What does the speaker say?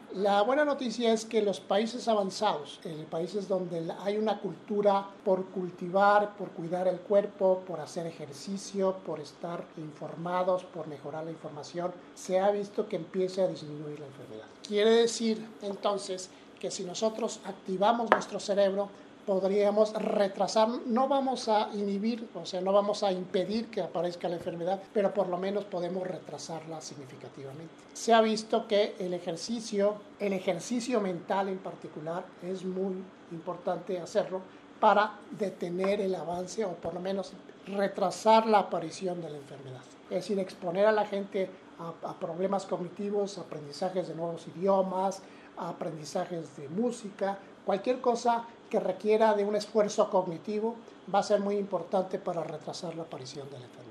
La buena noticia es que los países avanzados, en países donde hay una cultura por cultivar, por cuidar el cuerpo, por hacer ejercicio, por estar informados, por mejorar la información, se ha visto que empieza a disminuir la enfermedad. Quiere decir entonces que si nosotros activamos nuestro cerebro, podríamos retrasar, no vamos a inhibir, o sea, no vamos a impedir que aparezca la enfermedad, pero por lo menos podemos retrasarla significativamente. Se ha visto que el ejercicio mental en particular, es muy importante hacerlo para detener el avance o por lo menos retrasar la aparición de la enfermedad. Es decir, exponer a la gente a problemas cognitivos, aprendizajes de nuevos idiomas, aprendizajes de música, cualquier cosa que requiera de un esfuerzo cognitivo va a ser muy importante para retrasar la aparición de la enfermedad.